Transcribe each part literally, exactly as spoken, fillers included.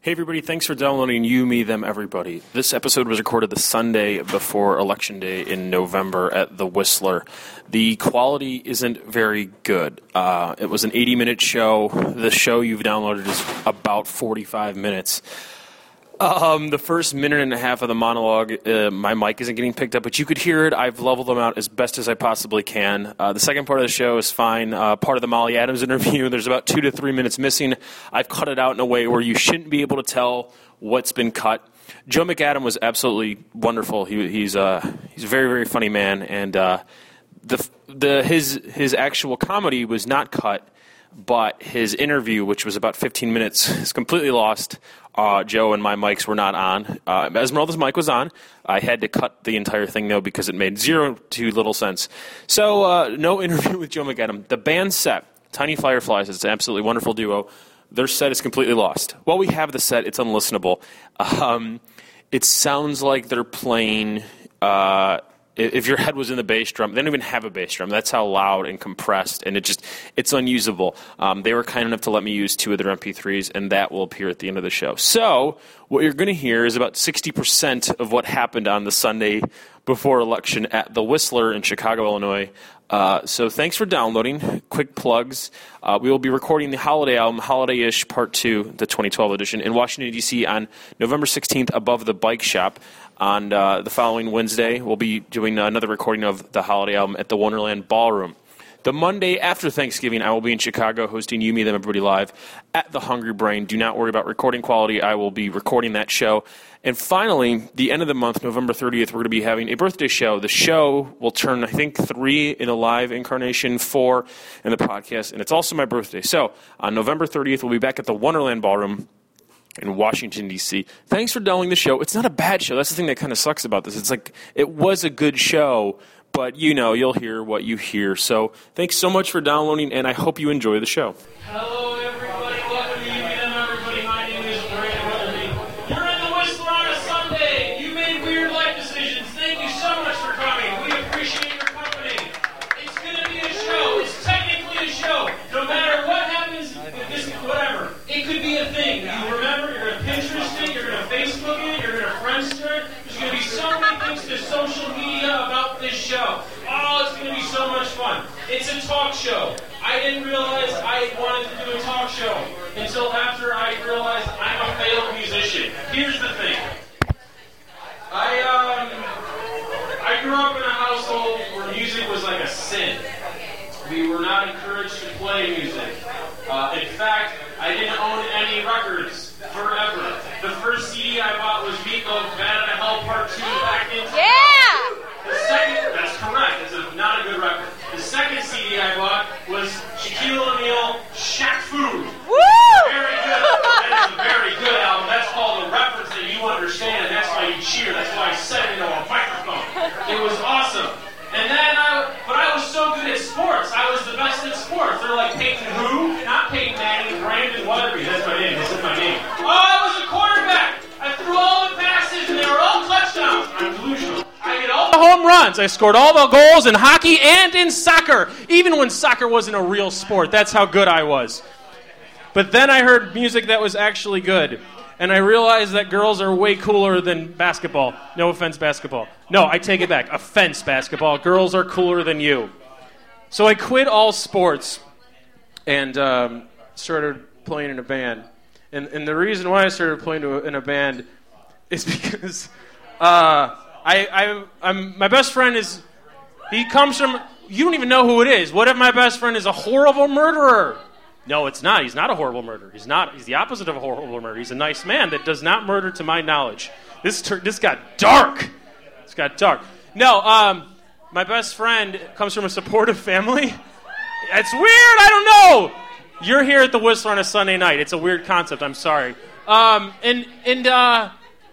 Hey everybody, thanks for downloading You, Me, Them, Everybody. This episode was recorded the Sunday before Election Day in November at the Whistler. The quality isn't very good. Uh, it was an eighty-minute show. The show you've downloaded is about forty-five minutes. Um, the first minute and a half of the monologue, uh, my mic isn't getting picked up, but you could hear it. I've leveled them out as best as I possibly can. Uh, the second part of the show is fine. Uh, part of the Molly Adams interview, there's about two to three minutes missing. I've cut it out in a way where you shouldn't be able to tell what's been cut. Joe McAdam was absolutely wonderful. He, he's uh, he's a very, very funny man, and uh, the the his his actual comedy was not cut, but his interview, which was about fifteen minutes, is completely lost. Uh, Joe and my mics were not on. Uh, Esmeralda's mic was on. I had to cut the entire thing, though, because it made zero to little sense. So, uh, no interview with Joe McAdam. The band set, Tiny Fireflies, it's an absolutely wonderful duo. Their set is completely lost. While we have the set, it's unlistenable. Um, it sounds like they're playing... Uh, If your head was in the bass drum, they don't even have a bass drum. That's how loud and compressed, and it just, it's unusable. Um, they were kind enough to let me use two of their M P threes, and that will appear at the end of the show. So what you're going to hear is about sixty percent of what happened on the Sunday before election at the Whistler in Chicago, Illinois. Uh, so thanks for downloading. Quick plugs. Uh, we will be recording the Holiday album, Holiday-ish Part two, the twenty twelve edition, in Washington, D C on November sixteenth above the Bike Shop. On uh, the following Wednesday, we'll be doing another recording of the Holiday album at the Wonderland Ballroom. The Monday after Thanksgiving, I will be in Chicago hosting You, Me, Them, Everybody Live at the Hungry Brain. Do not worry about recording quality. I will be recording that show. And finally, the end of the month, November thirtieth, we're going to be having a birthday show. The show will turn, I think, three in a live incarnation, four in the podcast, and it's also my birthday. So on November thirtieth, we'll be back at the Wonderland Ballroom in Washington, D C. Thanks for downloading the show. It's not a bad show. That's the thing that kind of sucks about this. It's like, it was a good show, but, you know, you'll hear what you hear. So thanks so much for downloading, and I hope you enjoy the show. Hello, everybody. Welcome to You, Me, Them, Everybody. My name is Brandon Weatherby. You're in the Whistler on a Sunday. You made weird life decisions. Thank you so much for coming. We appreciate your company. It's going to be a show. It's technically a show. No matter what happens, this, whatever. It could be a thing. You remember, you're going to Pinterest it, you're going to Facebook it, you're going to Friendster it. There's going to be so many things to social media about this show. Oh, it's going to be so much fun. It's a talk show. I didn't realize I wanted to do a talk show until after I realized I'm a failed musician. Here's the thing. I, um, I grew up in a household where music was like a sin. We were not encouraged to play music. Uh, in fact, I didn't own any records forever. The first C D I bought was Meatloaf, Bad at Hell Part two back in... Yeah! The second... That's correct. It's a, not a good record. The second C D I bought was Shaquille O'Neal, Shaq Fu. Woo! Very good. That is a very good album. That's called a reference that you understand, and that's why you cheer. That's why I said it into a microphone. It was awesome. And then I, but I was so good at sports. I was the best at sports. They're like, Peyton who? Not Peyton Manning, Brandon Weatherby. That's my name. This is my name. Oh, I was a quarterback. I threw all the passes, and they were all touchdowns. I'm delusional. I hit all the home runs. I scored all the goals in hockey and in soccer, even when soccer wasn't a real sport. That's how good I was. But then I heard music that was actually good. And I realized that girls are way cooler than basketball. No offense, basketball. No, I take it back. Offense, basketball. Girls are cooler than you. So I quit all sports and um, started playing in a band. And, and the reason why I started playing to a, in a band is because uh, I, I, I'm my best friend is, he comes from, you don't even know who it is. What if my best friend is a horrible murderer? No, it's not. He's not a horrible murderer. He's not. He's the opposite of a horrible murderer. He's a nice man that does not murder, to my knowledge. This tur- this got dark. It's got dark. No, um, my best friend comes from a supportive family. It's weird. I don't know. You're here at the Whistler on a Sunday night. It's a weird concept. I'm sorry. Um, and and uh,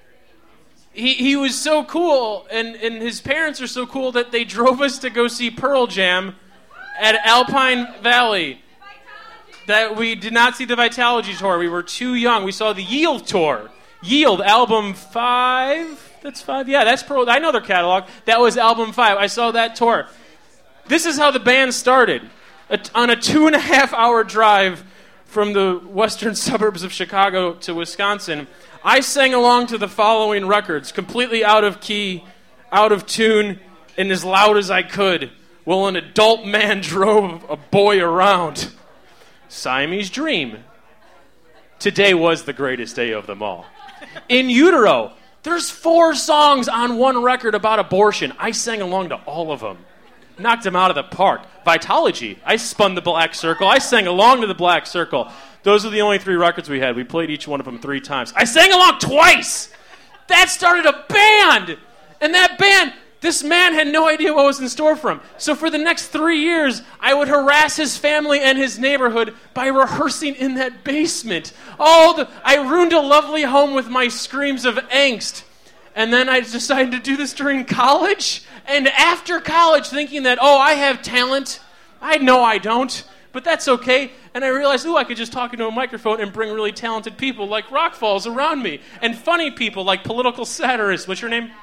he he was so cool, and and his parents are so cool that they drove us to go see Pearl Jam at Alpine Valley. That we did not see the Vitalogy tour. We were too young. We saw the Yield tour. Yield, album five? That's five? Yeah, that's Pearl. I know their catalog. That was album five. I saw that tour. This is how the band started. A, on a two and a half hour drive from the western suburbs of Chicago to Wisconsin, I sang along to the following records, completely out of key, out of tune, and as loud as I could, while an adult man drove a boy around. Siamese Dream. Today was the greatest day of them all. In Utero, there's four songs on one record about abortion. I sang along to all of them. Knocked them out of the park. Vitology, I spun the Black Circle. I sang along to the Black Circle. Those are the only three records we had. We played each one of them three times. I sang along twice! That started a band! And that band, this man had no idea what was in store for him. So for the next three years, I would harass his family and his neighborhood by rehearsing in that basement. Oh, the, I ruined a lovely home with my screams of angst. And then I decided to do this during college. And after college, thinking that, oh, I have talent. I know I don't, but that's okay. And I realized, ooh, I could just talk into a microphone and bring really talented people like Rockfalls around me. And funny people like political satirists. What's your name?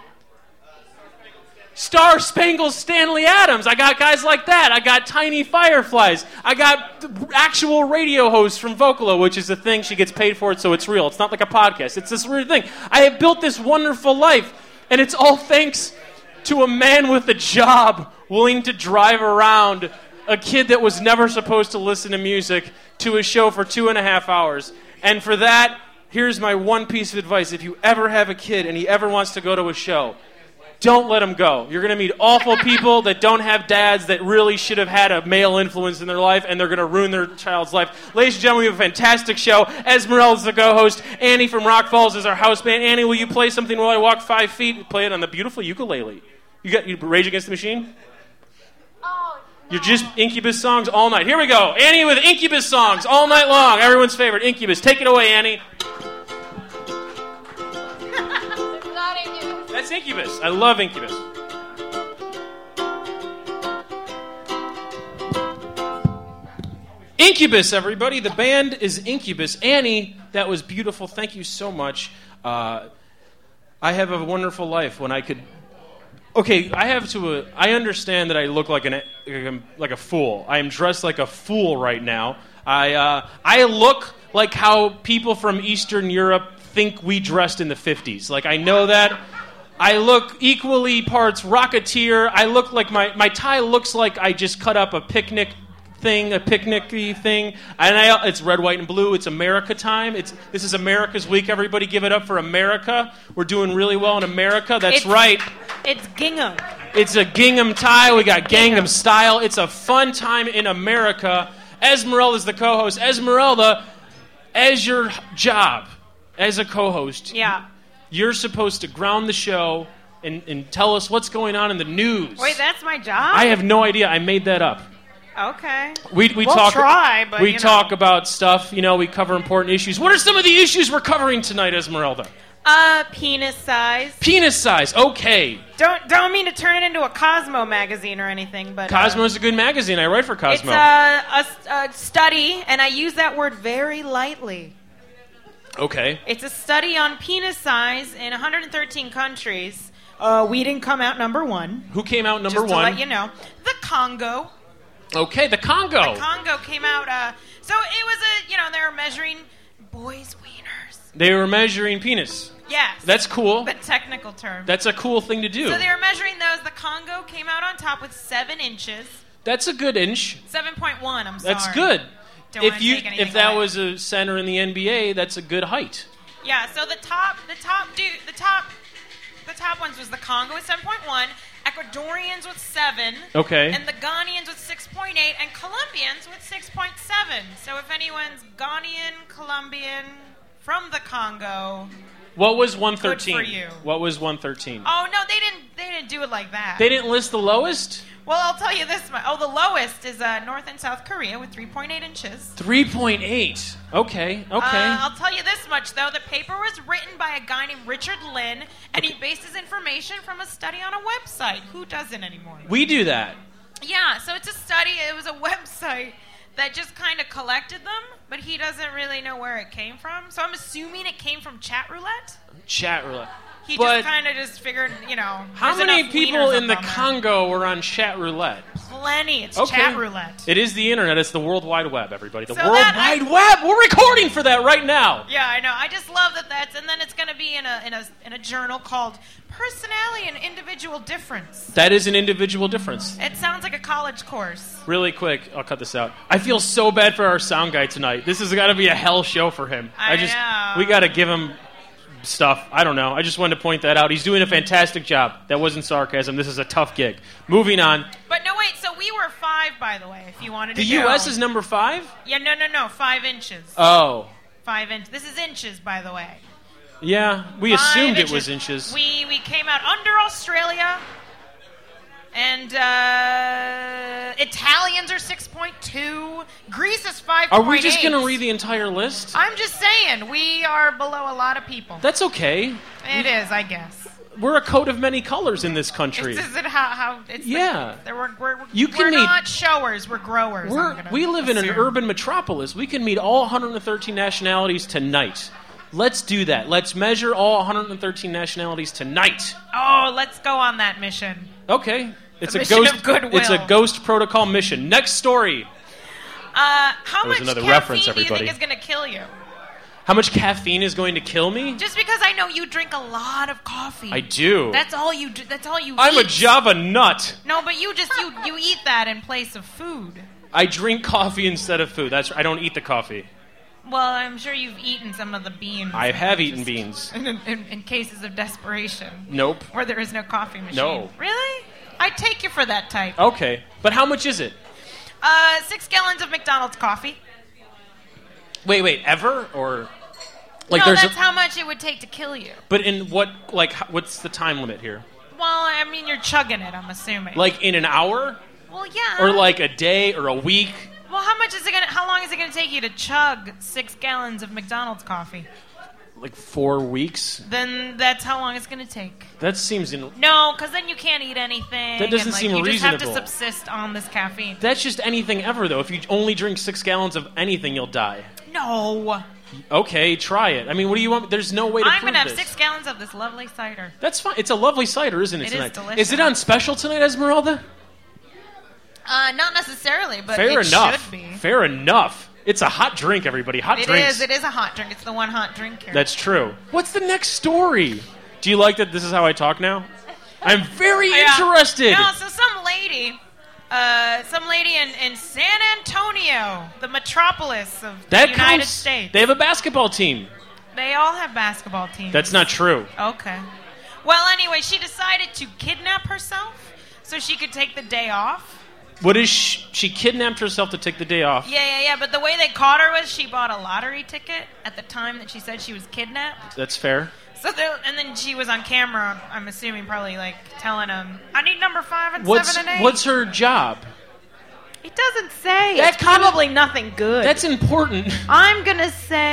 Star Spangled Stanley Adams. I got guys like that. I got Tiny Fireflies. I got actual radio hosts from Vocalo, which is a thing. She gets paid for it, so it's real. It's not like a podcast. It's this weird thing. I have built this wonderful life, and it's all thanks to a man with a job willing to drive around a kid that was never supposed to listen to music to a show for two and a half hours. And for that, here's my one piece of advice. If you ever have a kid and he ever wants to go to a show, don't let him go. You're going to meet awful people that don't have dads that really should have had a male influence in their life, and they're going to ruin their child's life. Ladies and gentlemen, we have a fantastic show. Esmeralda is the co-host. Annie from Rock Falls is our house band. Annie, will you play something while I walk five feet? Play it on the beautiful ukulele. You got you Rage Against the Machine? Oh, no. You're just Incubus songs all night. Here we go. Annie with Incubus songs all night long. Everyone's favorite, Incubus. Take it away, Annie. That's Incubus. I love Incubus. Incubus, everybody. The band is Incubus. Annie, that was beautiful. Thank you so much. Uh, I have a wonderful life when I could... Okay, I have to... Uh, I understand that I look like an like a fool. I am dressed like a fool right now. I uh, I look like how people from Eastern Europe think we dressed in the fifties. Like, I know that... I look equally parts Rocketeer. I look like my, my tie looks like I just cut up a picnic thing, a picnic-y thing. And I, it's red, white, and blue. It's America time. It's This is America's week. Everybody give it up for America. We're doing really well in America. That's it's, right. It's gingham. It's a gingham tie. We got Gangnam Style. It's a fun time in America. Esmeralda is the co-host. Esmeralda, as your job, as a co-host... Yeah. You're supposed to ground the show and, and tell us what's going on in the news. Wait, that's my job? I have no idea. I made that up. Okay. We we we'll talk. try, but we you talk know. about stuff. You know, we cover important issues. What are some of the issues we're covering tonight, Esmeralda? Uh, penis size. Penis size. Okay. Don't don't mean to turn it into a Cosmo magazine or anything, but Cosmo uh, is a good magazine. I write for Cosmo. It's a, a, a study, and I use that word very lightly. Okay. It's a study on penis size in one hundred thirteen countries. Uh, we didn't come out number one. Who came out number just to one? let you know. The Congo. Okay, the Congo. The Congo came out. Uh, so it was a, you know, they were measuring boys' wieners. They were measuring penis. Yes. That's cool. The technical term. That's a cool thing to do. So they were measuring those. The Congo came out on top with seven inches. That's a good inch. seven point one, I'm sorry. That's good. Don't if wanna you take anything if that away. was a center in the N B A, that's a good height. Yeah, so the top the top dude the top the top ones was the Congo with seven point one, Ecuadorians with seven, Okay. and the Ghanaians with six point eight, and Colombians with six point seven. So if anyone's Ghanaian, Colombian, from the Congo, What was one thirteen? Good for you. What was one thirteen? oh no, they didn't they didn't do it like that. They didn't list the lowest? Well, I'll tell you this much. Oh, the lowest is uh, North and South Korea with three point eight inches. three point eight. Okay, okay. Uh, I'll tell you this much, though. The paper was written by a guy named Richard Lynn, and he based his information from a study on a website. Who doesn't anymore? we do that. Yeah, so it's a study. It was a website that just kind of collected them, but he doesn't really know where it came from. So I'm assuming it came from chat roulette. Chat roulette. He But just kind of just figured, you know. how there's many enough people wieners in the up on there. Congo were on chat roulette? plenty. It's Okay. chat roulette. It is the internet. It's the World Wide Web, everybody. The So World that Wide I- Web. We're recording for that right now. Yeah, I know. I just love that that's, and then it's going to be in a in a in a journal called Personality and Individual Difference. That is an individual difference. It sounds like a college course. Really quick, I'll cut this out. I feel so bad for our sound guy tonight. This has got to be a hell show for him. I just know. we got to give him stuff. I don't know. I just wanted to point that out. He's doing a fantastic job. That wasn't sarcasm. This is a tough gig. Moving on. But no, wait. So we were five, by the way. If you wanted to The know. U S is number five? Yeah, no, no, no. Five inches. Oh. Five inches. This is inches, by the way. Yeah, we Five assumed inches. it was inches. We we came out under Australia, and uh, Italians are six point two. Greece is five point eight. Are we just going to read the entire list? I'm just saying we are below a lot of people. That's okay. It is, I guess. We're a coat of many colors in this country. Is, is it how? how it's Yeah. The, we're we're, You we're can meet- not showers. We're growers. I'm We're, gonna we live in an assume. urban metropolis. We can meet all one hundred thirteen nationalities tonight. Let's do that. Let's measure all one hundred thirteen nationalities tonight. Oh, let's go on that mission. Okay. It's The a mission ghost of goodwill. It's a ghost protocol mission. Next story. Uh, how That was much another caffeine reference, do you everybody. think is going to kill you? How much caffeine is going to kill me? Just because I know you drink a lot of coffee. I do. That's all you. Do, that's all you. I'm eat. a Java nut. No, but you just you you eat that in place of food. I drink coffee instead of food. That's I don't eat the coffee. Well, I'm sure you've eaten some of the beans. I have eaten beans. In, in, in cases of desperation. Nope. Where there is no coffee machine. No. Really? I take you for that type. Okay. But how much is it? Uh, six gallons of McDonald's coffee. Wait, wait, ever or like no, there's that's a, how much it would take to kill you. But in what like h- what's the time limit here? Well, I mean, you're chugging it, I'm assuming. Like in an hour well, yeah. or like a day or a week? Well, how much is it gonna? How long is it gonna take you to chug six gallons of McDonald's coffee? Like four weeks? Then that's how long it's gonna take. That seems in No, because then you can't eat anything. That doesn't and, like, seem you just have to reasonable. subsist on this caffeine. That's just anything ever though. If you only drink six gallons of anything, you'll die. No. Okay, try it. I mean, what do you want? There's no way to I'm prove gonna have this. six gallons of this lovely cider. That's fine. It's a lovely cider, isn't it? It is tonight? delicious. Is it on special tonight, Esmeralda? Uh, not necessarily, but Fair it enough. should be. Fair enough. It's a hot drink, everybody. Hot It drinks. is. It is a hot drink. It's the one hot drink here. That's true. What's the next story? Do you like that this is how I talk now? I'm very Yeah. interested. No, so some lady, uh, some lady in, in San Antonio, the metropolis of that the United counts. States. They have a basketball team. They all have basketball teams. That's not true. Okay. Well, anyway, she decided to kidnap herself so she could take the day off. What is she, she kidnapped herself to take the day off? Yeah, yeah, yeah. But the way they caught her was she bought a lottery ticket at the time that she said she was kidnapped. That's fair. So they, and then she was on camera. I'm assuming probably like telling him, "I need number five and What's seven and eight." what's her job? It doesn't say. That it's kinda- probably nothing good. That's important. I'm gonna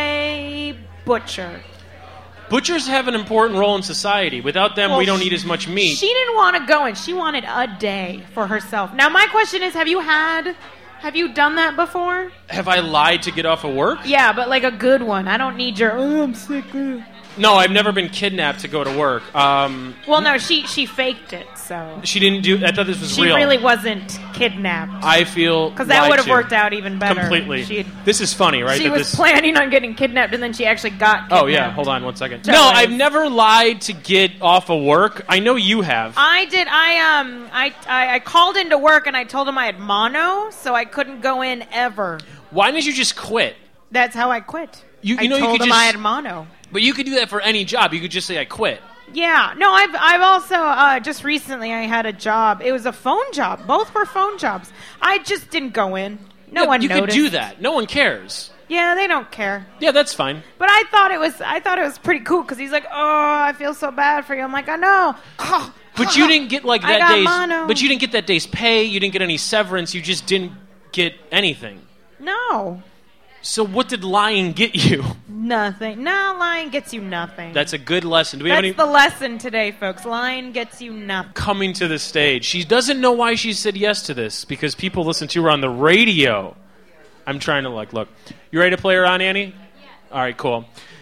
say butcher. Butchers have an important role in society. Without them, Well, we don't she- eat as much meat. She didn't want to go in. She wanted a day for herself. Now, my question is, have you had, have you done that before? Have I lied to get off of work? Yeah, but like a good one. I don't need your, oh, I'm sick. uh." No, I've never been kidnapped to go to work. Um, Well, no, she she faked it, so. she didn't do. I thought this was She real. really wasn't kidnapped. I feel Because that lied would have to. worked out even better. completely. She, This is funny, right? she that was this... planning on getting kidnapped, and then she actually got kidnapped. Oh yeah, hold on one second. So No, it's- I've never lied to get off of work. I know you have. I did. I um. I, I I called into work and I told him I had mono, so I couldn't go in ever. Why didn't you just quit? That's how I quit. You- you I know you told could him just- I had mono. But you could do that for any job. You could just say I quit. Yeah. No, I've I've also uh, just recently I had a job. It was a phone job. Both were phone jobs. I just didn't go in. No Yeah, one you noticed. could do that. No one cares. Yeah, they don't care. Yeah, that's fine. But I thought it was I thought it was pretty cool because he's like, oh, I feel so bad for you. I'm like, I know. But you didn't get like I that got day's. mono. But you didn't get that day's pay. You didn't get any severance. You just didn't get anything. No, So what did lying get you? nothing. No, lying gets you nothing. That's a good lesson. Do we That's have any the lesson today, folks. Lying gets you nothing. coming to the stage? She doesn't know why she said yes to this because people listen to her on the radio. I'm trying to like look. You ready to play her on, Annie? Yeah. All right, cool.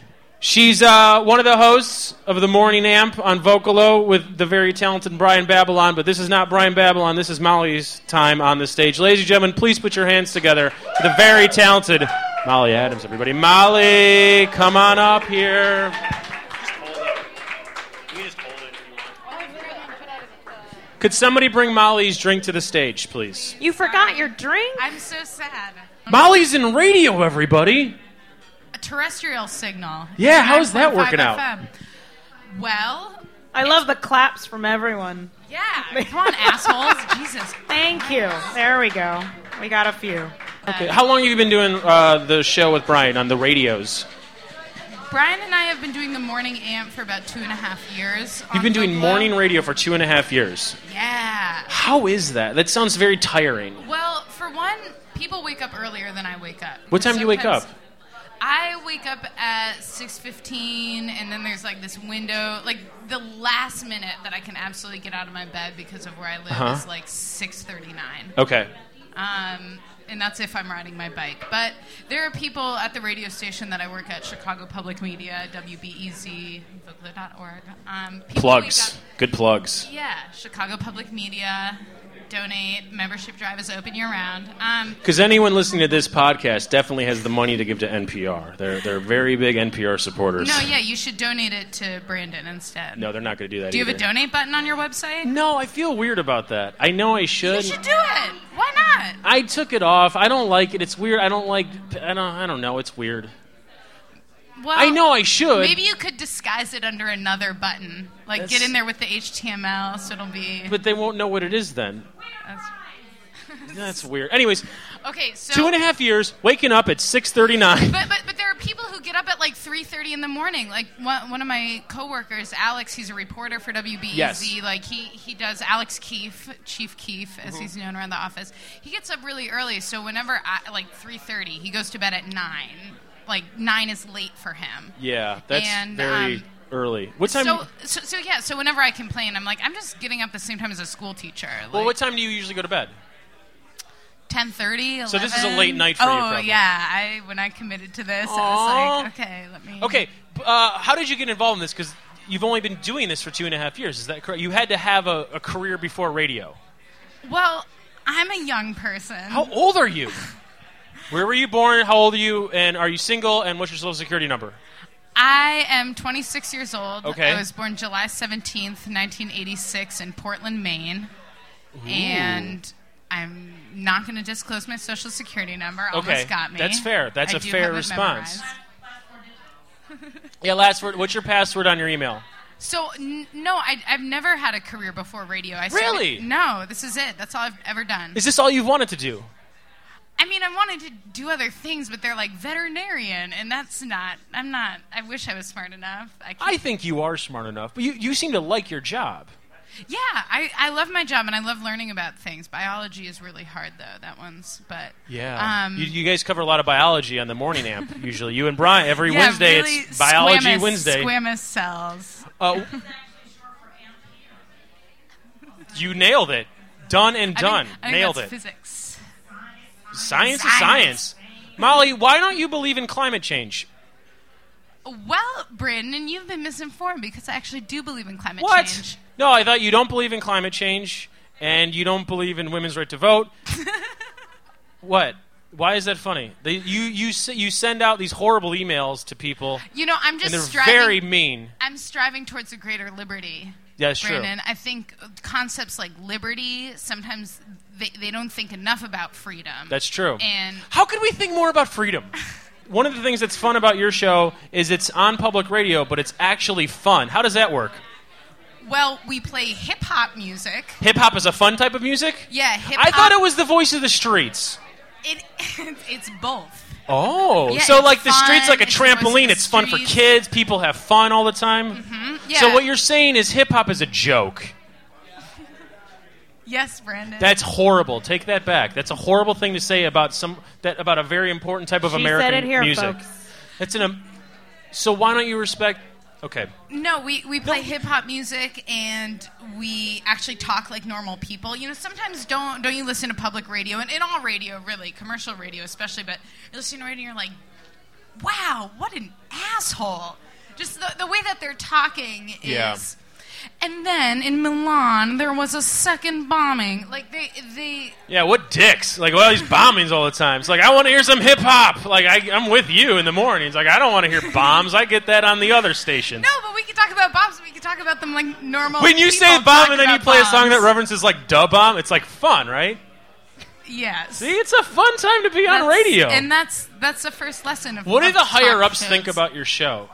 She's uh, one of the hosts of the Morning Amp on Vocalo with the very talented Brian Babylon, but this is not Brian Babylon, this is Molly's time on the stage. Ladies and gentlemen, please put your hands together for the very talented Molly Adams, everybody. Molly, come on up here. Just hold it. You can just hold it if you want. Could somebody bring Molly's drink to the stage, please? You forgot your drink? I'm so sad. Molly's in radio, everybody. A terrestrial signal. Yeah, how's that working out? F M. Well, I love the claps from everyone. yeah. Come on, assholes. Jesus. Thank you. There we go. We got a few. Okay. How long have you been doing uh, the show with Brian on the radios? Brian and I have been doing the Morning Amp for about two and a half years. You've on been doing Vocalo. morning radio for two and a half years. Yeah. How is that? That sounds very tiring. Well, for one, people wake up earlier than I wake up. What time do you wake up? Sometimes I wake up at six fifteen, and then there's like this window, like the last minute that I can absolutely get out of my bed because of where I live Uh-huh. is like six thirty-nine. Okay. Um, and that's if I'm riding my bike. But there are people at the radio station that I work at, Chicago Public Media, W B E Z, vocalo dot org. Um, people Plugs. wake up- Good plugs. Yeah, Chicago Public Media. Donate. Membership drive is open year-round. Um, Because anyone listening to this podcast definitely has the money to give to N P R. They're they're very big N P R supporters. no, yeah, you should donate it to Brandon instead. No, they're not going to do that Do you have a either. donate button on your website? No, I feel weird about that. I know I You should. should do it. Why not? I took it off. I don't like it. It's weird. I don't like. I don't. I don't know. It's weird. Well, I know I should. Maybe you could disguise it under another button. Like, That's- get in there with the H T M L, so it'll be... But they won't know what it is then. That's- That's weird. Anyways, Okay, so... two and a half years, waking up at six thirty-nine. But, but but there are people who get up at like three thirty in the morning. Like one, one of my coworkers, Alex, he's a reporter for W B E Z. Yes. Like he, he does Alex Keefe, Chief Keefe, as he's known around the office. He gets up really early, so whenever I, like three thirty, he goes to bed at nine. Like nine is late for him. Yeah, that's And, very um, early. What time? So, so so yeah. So whenever I complain, I'm like, I'm just getting up the same time as a school teacher. Like, well, what time do you usually go to bed? ten thirty, So this is a late night for oh, you, probably. Oh, yeah. I When I committed to this, Aww. I was like, okay, let me... Okay, uh, how did you get involved in this? Because you've only been doing this for two and a half years. Is that correct? You had to have a, a career before radio. Well, I'm a young person. How old are you? Where were you born? How old are you? And are you single? And what's your social security number? I am twenty-six years old. Okay. I was born July seventeenth, nineteen eighty-six in Portland, Maine. And I'm not going to disclose my social security number. Okay, Almost got me. that's fair. That's I a do fair have it response. memorized. Yeah, last word. What's your password on your email? So, n- no, I, I've never had a career before radio. I started- Really? No, this is it. That's all I've ever done. Is this all you've wanted to do? I mean, I wanted to do other things, but they're like veterinarian, and that's not. I'm not. I wish I was smart enough. I, I think you are smart enough, but you, you seem to like your job. yeah, I, I love my job, and I love learning about things. Biology is really hard, though. That one's, but Yeah. Um, you, you guys cover a lot of biology on the Morning Amp, usually. You and Brian, every yeah, Wednesday, really it's Biology squamous, Wednesday. Squamous cells. Uh, you nailed it. Done and I done. think, I think nailed that's it. Physics. Science is Science. science. Molly, why don't you believe in climate change? Well, Brandon, you've been misinformed because I actually do believe in climate What? change. No, I thought you don't believe in climate change, and you don't believe in women's right to vote. What? Why is that funny? They, you you s- you send out these horrible emails to people, You know, I'm and just they're striving. very mean. I'm striving towards a greater liberty. Yeah, that's true. Brandon, I think concepts like liberty, sometimes they, they don't think enough about freedom. That's true. And How could we think more about freedom? One of the things that's fun about your show is it's on public radio, but it's actually fun. How does that work? well, we play hip hop music. Hip hop is a fun type of music? Yeah, hip hop. I thought it was the voice of the streets. It, it's both. Oh, Yeah, so it's like the streets fun, like a it's the voice of trampoline. the It's fun for streets. kids. People have fun all the time. Mm-hmm. Yeah. So what you're saying is hip hop is a joke. Yes, Brandon. That's horrible. Take that back. That's a horrible thing to say about some that about a very important type of She American said it here, music. folks. That's an. Um, so why don't you respect? Okay. No, we, we play hip hop music and we actually talk like normal people. You know, sometimes don't don't you listen to public radio and in all radio really, commercial radio especially, but you listen to radio and you're like, wow, what an asshole. Just the, the way that they're talking is... Yeah. And then in Milan, there was a second bombing. Like, they... they Yeah, what dicks? Like, well, these bombings all the time. It's like, I want to hear some hip-hop. Like, I, I'm with you in the mornings. Like, I don't want to hear bombs. I get that on the other station. No, but we can talk about bombs. We can talk about them like normal When you people say bomb talk and then you about play a song that bombs. references, like, da bomb, it's, like, fun, right? Yes. See, it's a fun time to be on That's- radio. And that's that's the first lesson of What do of the talk higher-ups shows. think about your show?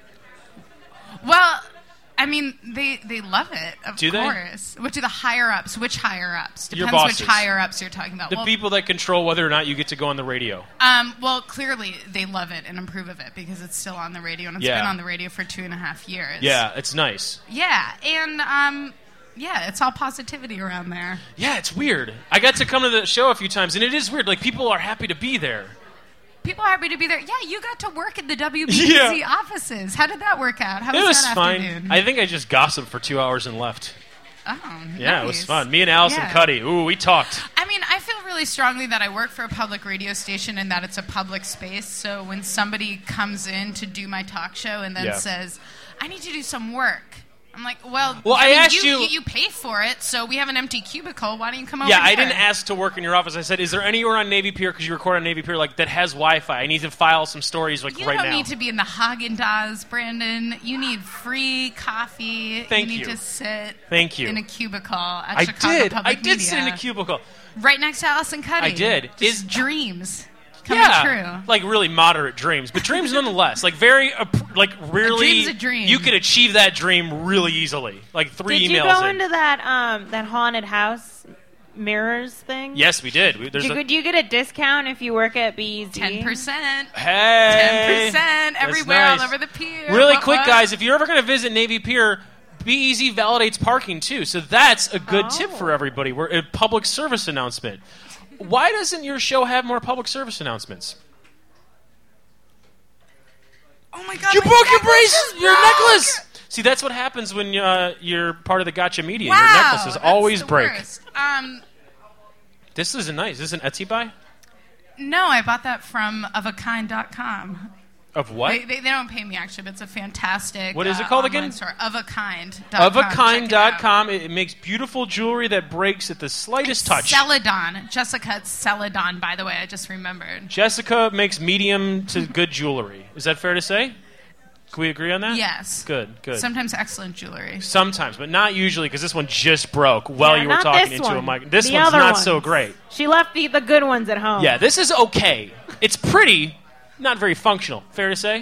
Well, I mean, they, they love it, of Do they? course. What do the higher-ups? Which higher-ups? Your Depends which bosses. higher-ups you're talking about. The well, people that control whether or not you get to go on the radio. Um, well, clearly they love it and approve of it because it's still on the radio and it's Yeah. been on the radio for two and a half years. Yeah, it's nice. Yeah, and um, yeah, it's all positivity around there. Yeah, it's weird. I got to come to the show a few times, and it is weird. Like, people are happy to be there. People are happy to be there. Yeah, you got to work at the W B Z Yeah. offices. How did that work out? How It was, was that fine. afternoon? I think I just gossiped for two hours and left. oh, Yeah, it was nice. fun. Me and Allison Yeah. Cuddy. Ooh, we talked. I mean, I feel really strongly that I work for a public radio station and that it's a public space. So when somebody comes in to do my talk show and then Yeah. says, I need to do some work, I'm like, well, Well, I mean, asked you, you- you... You pay for it, so we have an empty cubicle. Why don't you come over Yeah, I here? didn't ask to work in your office. I said, is there anywhere on Navy Pier, because you record on Navy Pier, like, that has Wi-Fi? I need to file some stories, like, You right don't now. need to be in the Haagen-Dazs, Brandon. You need free coffee. Thank you. you. need to sit Thank you. in a cubicle at I Chicago did. Public I did sit in Media. a cubicle. Right next to Allison Cuddy. I did. Just Is- dreams coming Yeah, true. like really moderate dreams, but dreams nonetheless. Like very, uh, like really, dream's a dream. you could achieve that dream really easily. Like three Did emails you go in. into that um that haunted house mirrors thing? Yes, we did. We, there's Do, a, you- do you get a discount if you work at B E Z? Ten percent. hey, Ten percent That's everywhere, nice. all over the pier. Really What, quick, what? guys, if you're ever going to visit Navy Pier, B E Z validates parking too, so that's a good Oh. tip for everybody. We're a public service announcement. Why doesn't your show have more public service announcements? Oh my God! You my broke your necklace brace, is your broke! necklace. See, that's what happens when uh, you're part of the Gotcha Media. Wow, your necklaces that's always the break. worst. Um, This isn't nice. Is this an Etsy buy? no, I bought that from of a kind dot com. Of what? They, they, they don't pay me actually, but it's a fantastic. What is it uh, called online again? Store. Of a kind. dot of a com. kind Check dot it out. com. It, it makes beautiful jewelry that breaks at the slightest touch. Celadon. Jessica, it's Celadon, by the way. I just remembered. Jessica makes medium to good jewelry. Is that fair to say? Can we agree on that? Yes. Good, good. Sometimes excellent jewelry. Sometimes, but not usually, because this one just broke while Yeah, you were not talking this into a one. mic. This The one's other not ones. so great. She left the, the good ones at home. Yeah, this is okay. It's pretty, not very functional. Fair to say?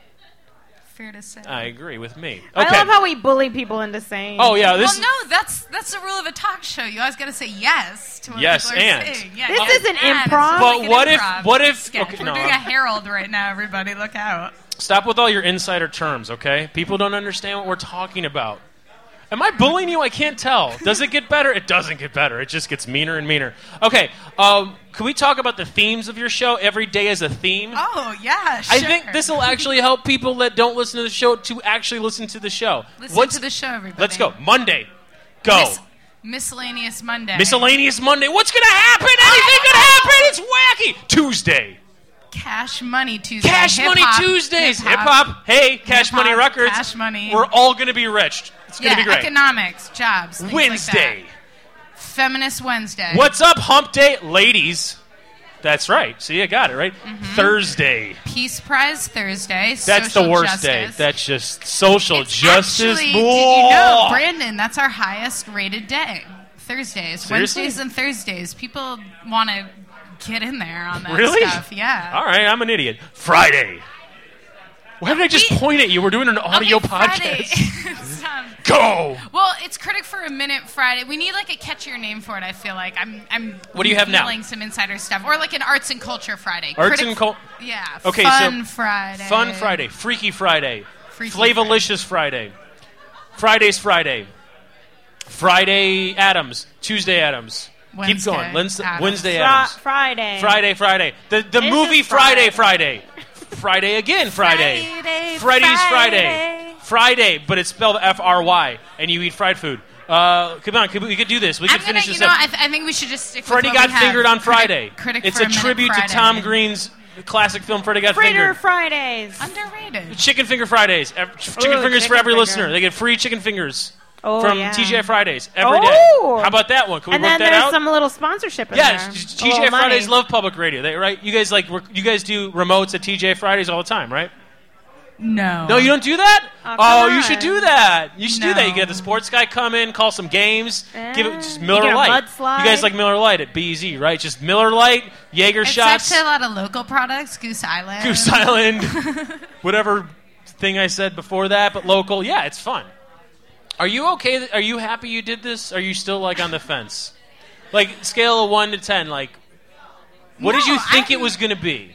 Fair to say. I agree with me. I Okay. love how we bully people into saying. Oh yeah, this. well, no, that's that's the rule of a talk show. You always got to say yes to what Yes, people are and. saying. Yeah, This yes, isn't and. It's improv. just But like an what if- improv what if- sketch. okay, We're no, doing I'm- a Herald right now. Everybody, look out! Stop with all your insider terms, okay? People don't understand what we're talking about. Am I bullying you? I can't tell. Does it get better? It doesn't get better. It just gets meaner and meaner. Okay, um, can we talk about the themes of your show? Every day is a theme. Oh yeah, I sure. think this will actually help people that don't listen to the show to actually listen to the show. Listen What's- to the show, everybody. Let's go. Monday. Go. Mis- miscellaneous Monday. Miscellaneous Monday. What's going to happen? Anything could happen. It's wacky. Tuesday. Cash Money Tuesday. Cash Money Hip-hop, Tuesdays. Hip hip-hop. hop. Hey, Cash Hip-hop, Money Records. Cash Money. We're all going to be rich. It's going Yeah, to be great. economics, jobs, things Wednesday. like that. Feminist Wednesday. What's up, Hump Day? Ladies. That's right. See, I got it, right? Mm-hmm. Thursday. Peace Prize Thursday. That's social the worst justice. day. That's just social It's justice. Actually, did you know, Blah. Brandon, that's our highest rated day. Thursdays. Seriously? Wednesdays and Thursdays. People want to get in there on that Really? stuff. Yeah. All right, I'm an idiot. Friday. Why did I just We- point at you? We're doing an audio Okay, Friday. podcast. It's, um, Go. well, it's Critic for a Minute Friday. We need like a catchier name for it. I feel like I'm. I'm. What do you have now? feeling some insider stuff, or like an Arts and Culture Friday. Arts Critic- and Cul- Yeah. Okay, Fun so Friday. Fun Friday. Freaky Friday. Freaky Flavalicious Friday. Friday's Friday. Friday Adams. Tuesday Adams. Keep Wednesday going. Wednesday, Addams. Wednesday Fri- Adams. Friday. Friday, Friday. The the This movie is Friday, Friday. Friday. Friday again, Friday. Friday, Freddy's Friday. Friday. Friday, but it's spelled F R Y, and you eat fried food. Uh, come on, could we, we could do this. We I'm could gonna, finish you this know, up. I, th- I think we should just stick Freddy with what got we have. fingered on Critic- Friday. Critic it's for a Minute tribute Friday. to Tom Green's classic film Freddy Got Fritter Fingered. Fridays. Underrated. Chicken Finger Fridays. Ev- chicken Ooh, fingers for chicken every finger. listener. They get free chicken fingers Oh, from yeah. T G I Fridays every day. Oh. How about that one? Can we And work then that there's out? some little sponsorship in Yeah, there. T A G I little Fridays money. love public radio, they, right? You guys like work, you guys do remotes at T G I Fridays all the time, right? No. No, you don't do that? Oh, Oh, come you should on. do that. You should do that. You No. get the sports guy come in, call some games, give it just Eh, Miller you get a Lite. mudslide. You guys like Miller Lite at B Z, right? Just Miller Lite, Jaeger It's shots, actually a lot of local products. Goose Island. Goose Island, whatever thing I said before that, but local. Yeah, it's fun. Are you okay? th- Are you happy you did this? Are you still like on the fence? Like scale of one to ten, like what did No, you think it I'm- was going to be?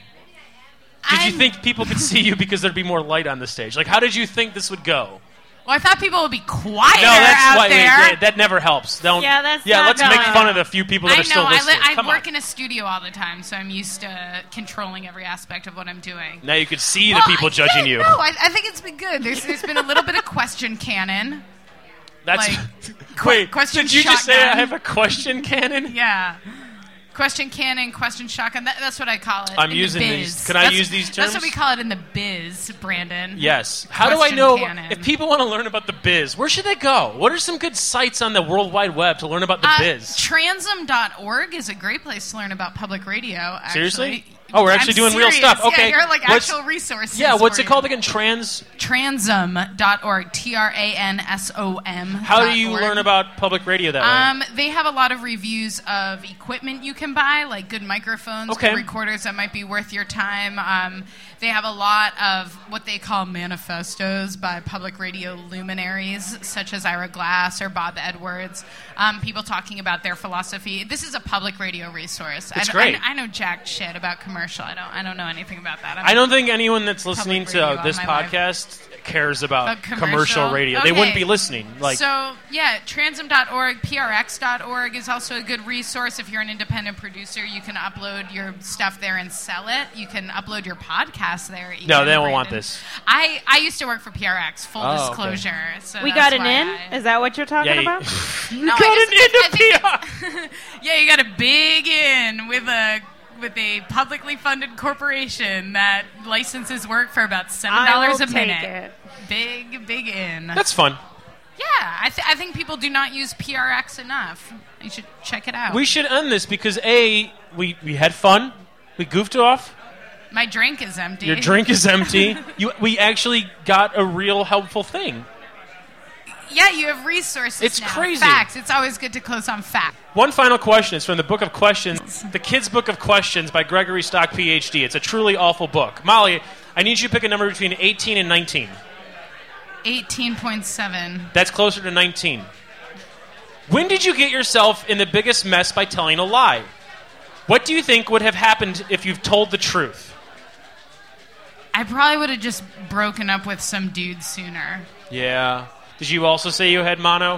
Did you I'm- think people could see you because there'd be more light on the stage? Like, how did you think this would go? Well, I thought people would be quieter No, that's out why there. yeah, that never helps. Don't. Yeah, that's yeah. not Let's make gonna- fun of the few people that I are still know. I, li- listening. I Come work on. in a studio all the time, so I'm used to controlling every aspect of what I'm doing. Now you could see the Well, people judging yeah, you. No, I, I think it's been good. There's, there's been a little bit of question cannon. That's like, wait. question did you just say I shotgun. have a question cannon? Yeah. Question cannon, question shotgun. That, that's what I call it. I'm in using the biz. these. Can I That's- use these That's what terms? we call it in the biz, Brandon. Yes. How do I Question know cannon. if people want to learn about the biz? Where should they go? What are some good sites on the World Wide Web to learn about the Uh, biz? Transum dot org is a great place to learn about public radio. Actually. Seriously? Oh, we're actually I'm doing real serious. stuff. Okay. Yeah, here are like What's- actual resources. Yeah. What's for it called you. again? Trans. Transum dot org. T R A N S O M. How do dot you org. learn about public radio that way? Um, they have a lot of reviews of equipment you can buy, like good microphones, Okay. good recorders that might be worth your time. Um, they have a lot of what they call manifestos by public radio luminaries, such as Ira Glass or Bob Edwards. Um, people talking about their philosophy. This is a public radio resource. It's I, great. I, I know jack shit about commercial. I don't. I don't know anything about that. I'm I don't think anyone that's listening Public to radio uh, all this my life. podcast cares about About commercial, commercial? radio. They Okay. wouldn't be listening. Like, so, yeah, transum dot org, P R X dot org is also a good resource. If you're an independent producer, you can upload your stuff there and sell it. You can upload your podcast there. Even, No, they don't want Brandon. this. I, I used to work for P R X, full Oh, okay. disclosure. So We that's got an why in? I- Is that what you're talking yeah, you, about? you No, got I an just- I into think- P R. yeah, you got a big in with a with a publicly funded corporation that licenses work for about seven I dollars will a take minute. it. Big, big in. That's fun. Yeah, I, th- I think people do not use P R X enough. You should check it out. We should end this because A, we, we had fun. We goofed off. My drink is empty. Your drink is empty. you, we actually got a real helpful thing. Yeah, you have resources. It's now. crazy. Facts. It's always good to close on facts. One final question is from the Book of Questions, The Kid's Book of Questions by Gregory Stock, P H D. It's a truly awful book. Molly, I need you to pick a number between eighteen and nineteen. eighteen point seven. That's closer to nineteen. When did you get yourself in the biggest mess by telling a lie? What do you think would have happened if you've told the truth? I probably would have just broken up with some dude sooner. Yeah. Did you also say you had mono?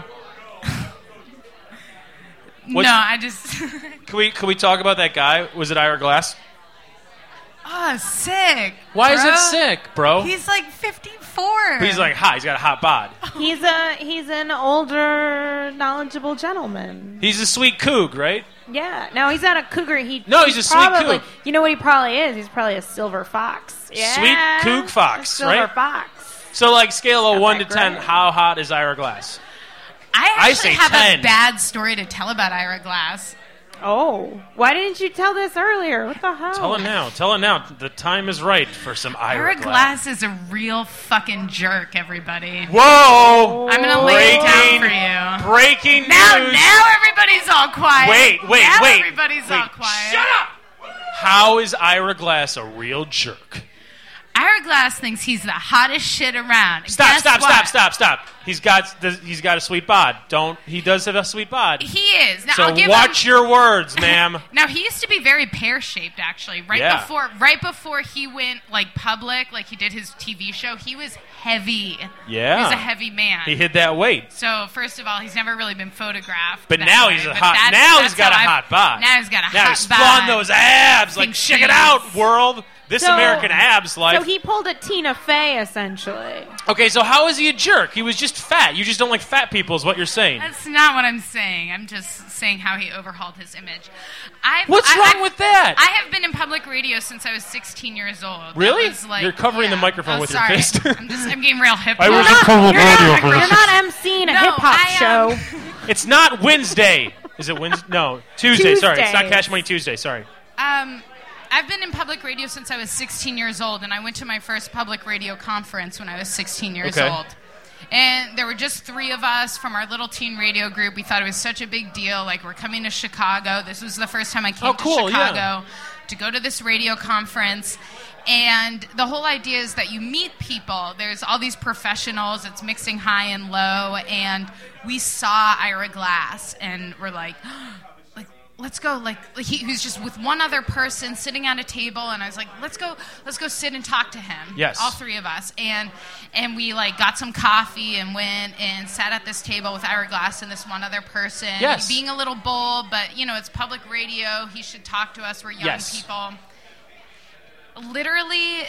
What's- No, I just. Can we can we talk about that guy? Was it Ira Glass? Oh, sick. Why is bro. it sick, bro? He's like fifty-four. But he's like hot. He's got a hot bod. He's a he's an older, knowledgeable gentleman. He's a sweet coog, right? Yeah. No, he's not a cougar. He No, he's a sweet probably, coug. You know what he probably is? He's probably a silver fox. Yeah. Sweet coug fox, a silver right? fox. So, like, scale of Got one to that ten, gray. how hot is Ira Glass? I I actually say have ten. a bad story to tell about Ira Glass. Oh, why didn't you tell this earlier? What the hell? Tell it now. Tell it now. The time is right for some Ira, Ira Glass. Glass is a real fucking jerk, everybody. Whoa! I'm gonna lay it down Breaking- for you. Breaking Now, news. now everybody's all quiet. Wait, wait, now wait. everybody's wait. all quiet. Shut up! How is Ira Glass a real jerk? Ira Glass thinks he's the hottest shit around. Stop! Guess stop! what? Stop! Stop! Stop! He's got he's got a sweet bod. Don't he does have a sweet bod? He is. Now, So I'll give watch him, your words, ma'am. Now he used to be very pear shaped, actually. Right Yeah. before, right before he went like public, like he did his T V show, he was heavy. Yeah. he was a heavy man. He hit that weight. So first of all, he's never really been photographed. But that now way, he's a but hot. that's- Now that's he's got a how I- hot bod. Now he's got a Now hot he's flaunting bod. those abs. Like, Pink check it shoes. out, world. This So- American Abs life. So he pulled a Tina Fey, essentially. Okay, so how is he a jerk? He was just fat. You just don't like fat people, is what you're saying. That's not what I'm saying. I'm just saying how he overhauled his image. I've, What's I, wrong I've, with that? I have been in public radio since I was sixteen years old. That Really? was like- You're covering the yeah. microphone Oh, with your sorry. fist. I'm just I'm getting real hip. I was hop. in public You're radio not, for you're this. not emceeing a No, hip hop I, show. um, It's not Wednesday. Is it Wednesday? No, Tuesday. Sorry, it's not Tuesdays. Cash Money Tuesday. Sorry. Um, I've been in public radio since I was sixteen years old, and I went to my first public radio conference when I was sixteen years Okay. old. And there were just three of us from our little teen radio group. We thought it was such a big deal. Like, we're coming to Chicago. This was the first time I came Oh, cool, to Chicago yeah. to go to this radio conference. And the whole idea is that you meet people. There's all these professionals. It's mixing high and low. And we saw Ira Glass, and we're like, like, let's go. Like, he, he was just with one other person sitting at a table, and I was like, let's go, let's go sit and talk to him. Yes. All three of us, and and we like got some coffee and went and sat at this table with Ira Glass and this one other person. Yes. Being a little bold, but you know, it's public radio. He should talk to us. We're young Yes. people. Literally,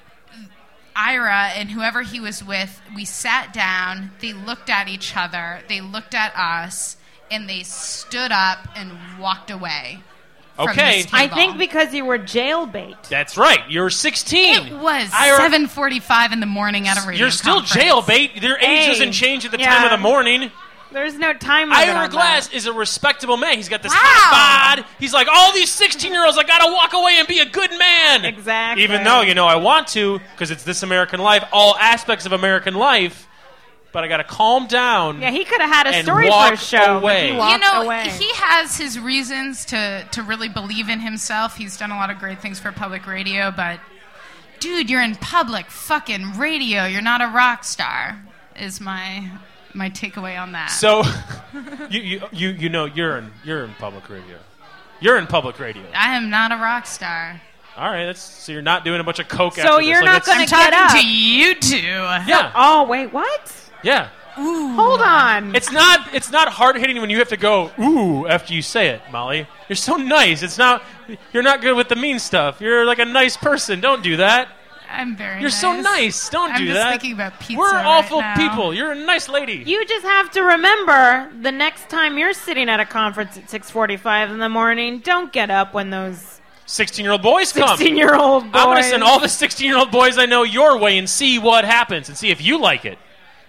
Ira and whoever he was with, we sat down, they looked at each other, they looked at us, and they stood up and walked away. From Okay. this I table. think because you were jailbait. That's right. You're sixteen. it was Ira- seven forty-five in the morning at a radio You're still conference. jailbait. Their age Hey, doesn't change at the yeah. time of the morning. There's no time limit Ira on Glass that. is a respectable man. He's got this Wow. hot bod. He's like, all these sixteen-year-olds, I gotta walk away and be a good man. Exactly. Even though, you know, I want to, because it's This American Life, all aspects of American life, but I gotta calm down. Yeah, he could have had a and story walk for his show. but away. He You walked You know, away. he has his reasons to, to really believe in himself. He's done a lot of great things for public radio, but dude, you're in public fucking radio. You're not a rock star, is my my takeaway on that. So, you, you you you know you're in you're in public radio. You're in public radio. I am not a rock star. All right, that's so you're not doing a bunch of coke. So after this. you're Like, not that's- gonna I'm get talking up. to you two. Yeah, Oh wait, what? yeah. Hold on. It's not it's not hard hitting when you have to go ooh after you say it, Molly. You're so nice. It's not you're not good with the mean stuff. You're like a nice person. Don't do that. I'm very You're nice. so nice. Don't I'm do just that. thinking about pizza We're right awful now. people. You're a nice lady. You just have to remember the next time you're sitting at a conference at six forty-five in the morning, don't get up when those sixteen-year-old boys come. sixteen-year-old boys. I'm going to send all the sixteen-year-old boys I know your way and see what happens and see if you like it.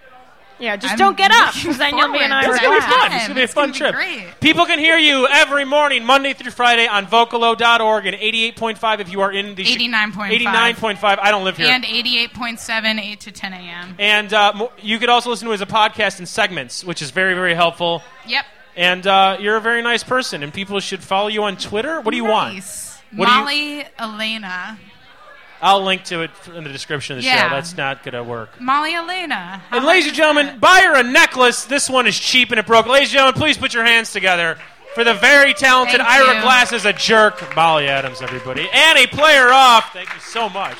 Yeah, just I'm don't get up, looking because then you'll be an forward to Ira It's going to be Glass. fun. It's going to be a It's fun gonna be trip. great. People can hear you every morning, Monday through Friday, on vocalo dot org and eighty-eight point five if you are in the... eighty-nine point five. eighty-nine point five. I don't live here. And eighty-eight point seven, eight to ten a.m. And uh, mo- you could also listen to it as a podcast in segments, which is very, very helpful. Yep. And uh, you're a very nice person, and people should follow you on Twitter. What do you want? Nice. What do you- Molly Elena. I'll link to it in the description of the Yeah. show. That's not going to work. Molly Elena. How And ladies hard and is gentlemen, that? buy her a necklace. This one is cheap and it broke. Ladies and gentlemen, please put your hands together for the very talented Thank Ira you. Glass is a jerk, Molly Adams, everybody. And a player off. Thank you so much.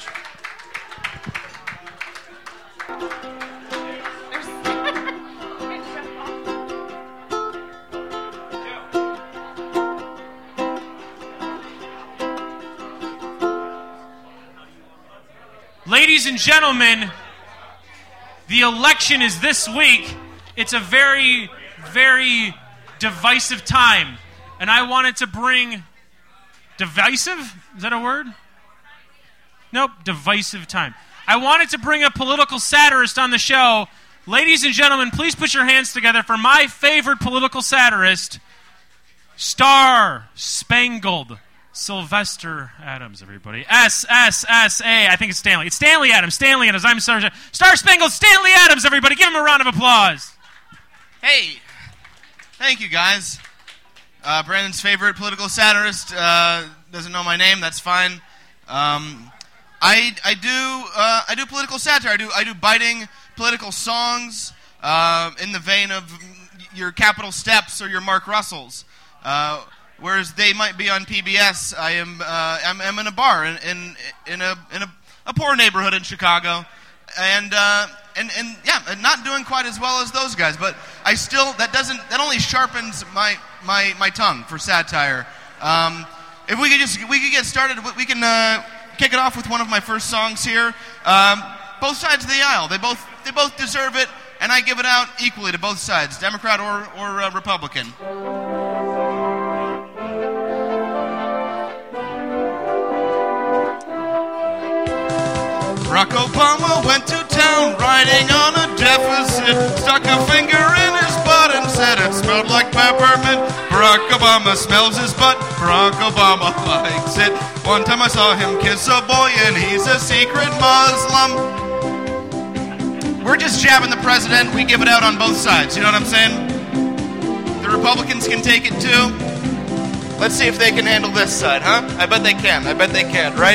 Ladies and gentlemen, the election is this week. It's a very, very divisive time. And I wanted to bring... Divisive? Is that a word? Nope, divisive time. I wanted to bring a political satirist on the show. Ladies and gentlemen, please put your hands together for my favorite political satirist, Star Spangled Sylvester Adams, everybody. S S S A. I think it's Stanley. It's Stanley Adams. Stanley Adams. I'm sorry. Star Spangled Stanley Adams, everybody. Give him a round of applause. Hey, thank you guys. Uh, Brandon's favorite political satirist uh, doesn't know my name. That's fine. Um, I I do uh, I do political satire. I do I do biting political songs uh, in the vein of your Capitol Steps or your Mark Russells. Uh, whereas they might be on P B S, I am uh, I'm, I'm in a bar in in, in a in a, a poor neighborhood in Chicago, and uh, and and yeah, not doing quite as well as those guys. But I still that doesn't that only sharpens my my, my tongue for satire. Um, if we could just we could get started, we can uh, kick it off with one of my first songs here. Um, both sides of the aisle. They both they both deserve it, and I give it out equally to both sides, Democrat or, or uh, Republican. Barack Obama went to town riding on a deficit, stuck a finger in his butt and said it smelled like peppermint. Barack Obama smells his butt, Barack Obama likes it. One time I saw him kiss a boy and he's a secret Muslim. We're just jabbing the president, we give it out on both sides, you know what I'm saying? The Republicans can take it too. Let's see if they can handle this side, huh? I bet they can, I bet they can, right?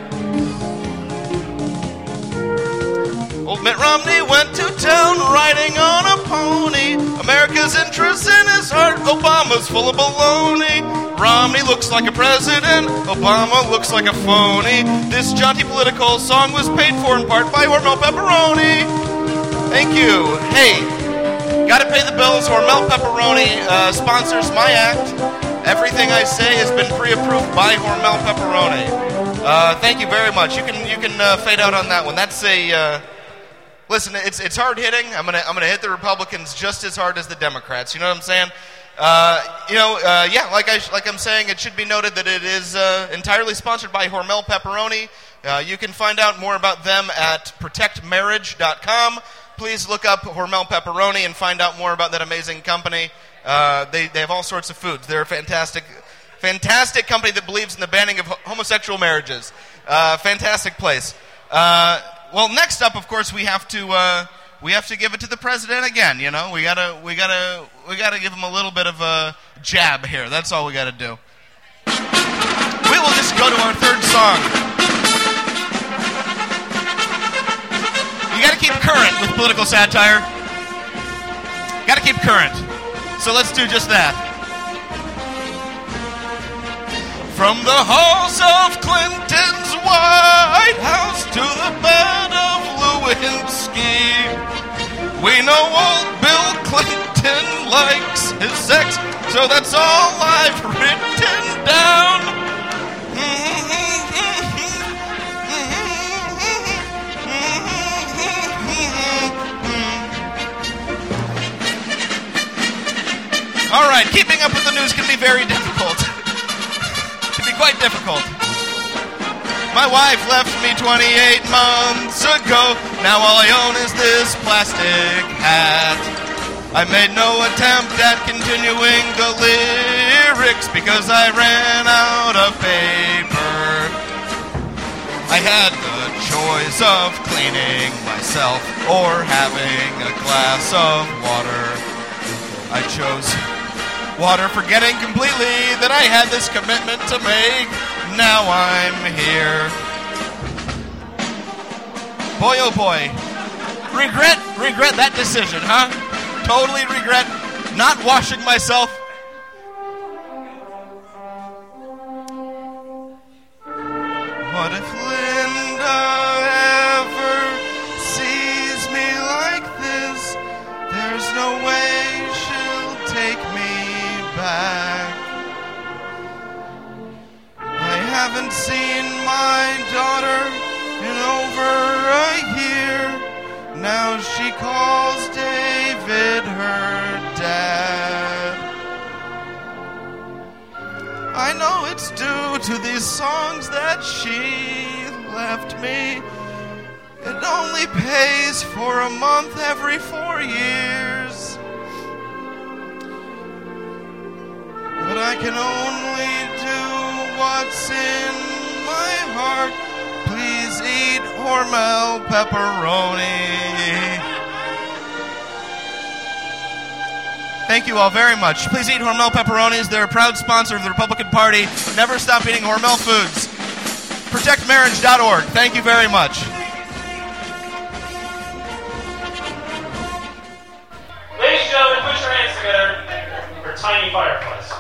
Old Mitt Romney went to town riding on a pony. America's interest in his heart, Obama's full of baloney. Romney looks like a president, Obama looks like a phony. This jaunty political song was paid for in part by Hormel Pepperoni. Thank you. Hey, gotta pay the bills. Hormel Pepperoni uh, sponsors my act. Everything I say has been pre-approved by Hormel Pepperoni. Uh, thank you very much. You can you can uh, fade out on that one. That's a... Uh, Listen, it's it's hard hitting. I'm gonna I'm gonna hit the Republicans just as hard as the Democrats. You know what I'm saying? Uh, you know, uh, yeah. Like I like I'm saying, it should be noted that it is uh, entirely sponsored by Hormel Pepperoni. Uh, you can find out more about them at protect marriage dot com. Please look up Hormel Pepperoni and find out more about that amazing company. Uh, they they have all sorts of foods. They're a fantastic fantastic company that believes in the banning of homosexual marriages. Uh, fantastic place. Uh, Well, next up, of course, we have to uh, we have to give it to the president again. You know, we gotta we gotta we gotta give him a little bit of a jab here. That's all we gotta do. We will just go to our third song. You gotta keep current with political satire. Gotta keep current. So let's do just that. From the halls of Clinton's White House to the bed of Lewinsky, we know old Bill Clinton likes his sex, so that's all I've written down. All right, keeping up with the news can be very difficult. Quite difficult. My wife left me twenty-eight months ago. Now all I own is this plastic hat. I made no attempt at continuing the lyrics because I ran out of paper. I had the choice of cleaning myself or having a glass of water. I chose water, forgetting completely that I had this commitment to make. Now I'm here. Boy, oh boy. Regret, regret that decision, huh? Totally regret not washing myself. What if Linda ever sees me like this? There's no way she'll take me back. I haven't seen my daughter in over a year. Now she calls David her dad. I know it's due to these songs that she left me. It only pays for a month every four years. But I can only do what's in my heart. Please eat Hormel Pepperoni. Thank you all very much. Please eat Hormel Pepperonis. They're a proud sponsor of the Republican Party. Never stop eating Hormel foods. protect marriage dot org. Thank you very much. Ladies and gentlemen, put your hands together for Tiny Fireflies.